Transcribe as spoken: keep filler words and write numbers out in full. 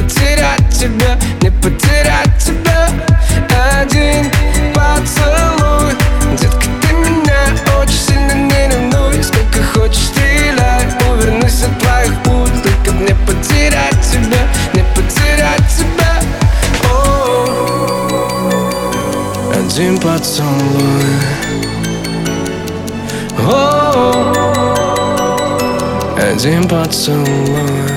потерять тебя, не потерять тебя. Один поцелуй, детка, ты меня очень сильно не ревнуй. Сколько хочешь стреляй, увернусь от твоих пуль. Только б не потерять тебя, не потерять тебя. О-о-о. Один поцелуй. О-о-о. Один поцелуй.